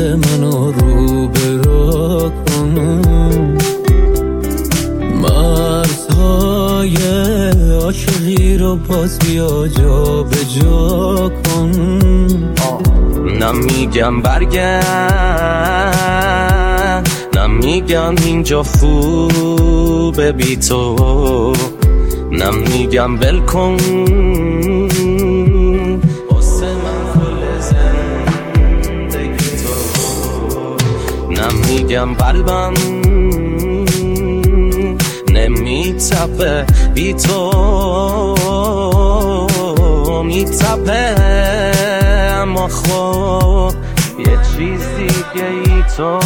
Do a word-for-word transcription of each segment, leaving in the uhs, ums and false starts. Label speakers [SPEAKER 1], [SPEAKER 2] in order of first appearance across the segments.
[SPEAKER 1] منو رو به رو کن، مرزهای عاشقی رو باز بیا جا به جا کن. نمیگم برگرد، نمیگم اینجا خوبه بی تو، نمیگم ول کن واسه من کل زندگی تو، نمیگم قلبم نمیتپه بی تو، میتپه اما خب یه چیز دیگه ای تو.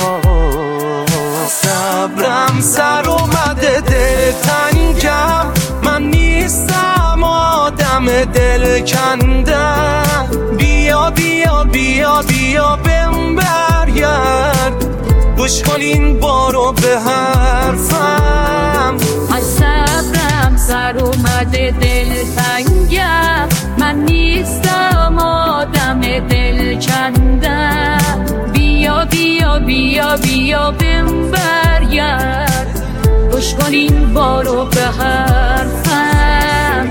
[SPEAKER 1] صبرم سر اومده دل تنگم، من نیستم آدم دل کندم، بیا بیا بیا بیا بهم برگرد، گوش کن این بارو به حرفم.
[SPEAKER 2] از صبرم سر اومده دل تنگم، من نیستم آدم دل کندم، بیا بیا بیا بیا بهم برگرد، گوش کن این بارو به حرفم.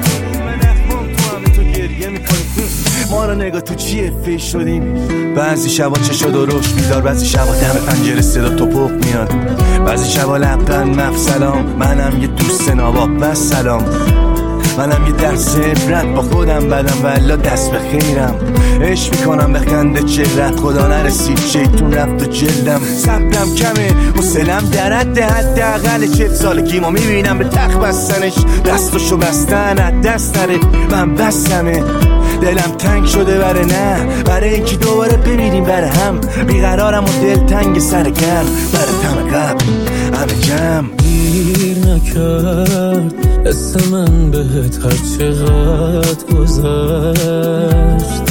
[SPEAKER 3] ما رو نگاه تو چیه فیش شدیم، بعضی شبا چشا درشت بیدار، بعضی شبا دم پنجره صدا توپق میاد، بعضی شبا لبخند مف سلام، منم یه دوست ناباب بس سلام، منم یه درس عبرت با خودم بدم والا دست به خیرم، عشق میکنم به خنده چهرت، خدا نرسید شیطون رفت و جلدم، صبرم کمه حوصله‌ام در حد حداقل چهل سالگیمو میبینم به تخت بستنش، دستشو بستن از دست نره، من بستمه دلم تنگ شده بره نه برای اینکه دوباره بمیریم بره هم، بیقرارم و دل تنگ سر گرم بره تم قبل همه جمع.
[SPEAKER 1] گیر نکرد اسم من بهت هر چقدر گذشت،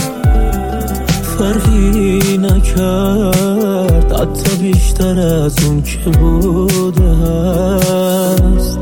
[SPEAKER 1] فرقی نکرد حتی بیشتر از اون که بوده هست،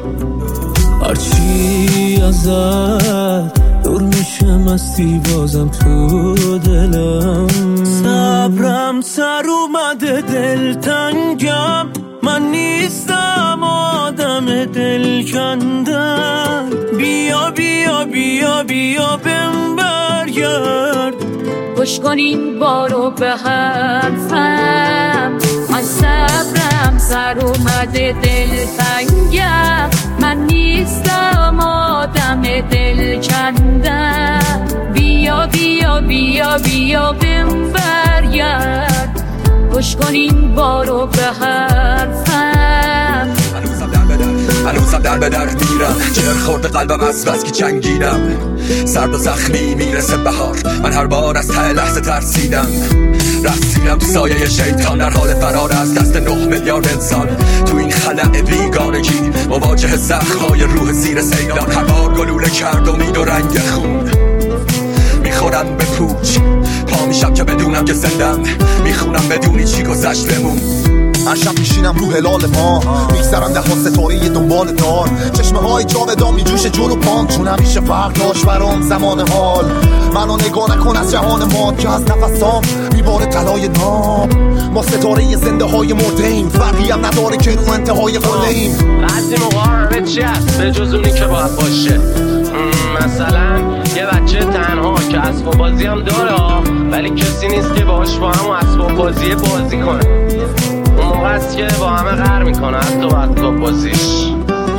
[SPEAKER 1] هرچی ازت دور میشه مستی بازم تو دلم. صبرم سر اومده دل تنگم، من نیستم آدم دل کندن، بیا بیا بیا بیا بهم برگرد،
[SPEAKER 2] گوش کن این بارو به حرفم. از صبرم سر اومده دل تنگم، من نیستم آدم دل کندم، بیا بیا بیا بیا بهم برگرد، گوش کن این بارو به حرفم.
[SPEAKER 4] هنوزم در به در میرم، جر خورد قلبم از بس که چنگیدم، سرد و زخمی میرسه بهار، من هر بار از ته لحظه ترسیدم، رسیدم تو سایه شیطان در حال فرار از دست نه میلیارد انسان، تو این خلأ بیگانگی مواجه زخم‌های روح زیر سیلان، هر بار گلوله کرد امید و رنگ خون، میخورم به پوچ پا میشم که بدونم که زندم، میخونم بدونی چی گذشت بمون.
[SPEAKER 5] هر شب میشینم رو هلال ما، میگذرم ده ها ستاره دنبال دار، چشمه های جاودان میجوشه جلو پام، چون همیشه فرق داشت برام زمان حال، منو نگاه نکن از جهان ما که از نفسام میباره طلای نام، ما ستاره زنده های مرده‌ایم، فرقی هم نداره که رو انتهای قله‌ایم.
[SPEAKER 6] بعضی موقع همه چی هست به جز اونی که باید باشه، مثلا یه بچه تنها که اسباب بازی هم داره ولی کسی نیست که باهاش با هم اسباب بازی بازی کنه، اون موقع است که با همه قهر میکنه حتی اسباب بازیش.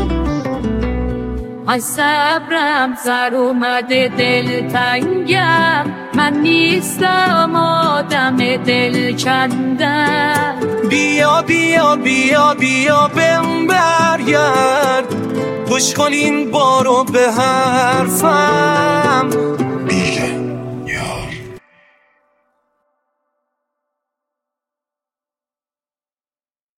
[SPEAKER 2] از صبرم سر اومده دل تنگم، من نیستم آدم دل کندم،
[SPEAKER 1] بیا بیا بیا بیا بهم برگرد، گوش کن این بارو به حرفم.
[SPEAKER 5] بیه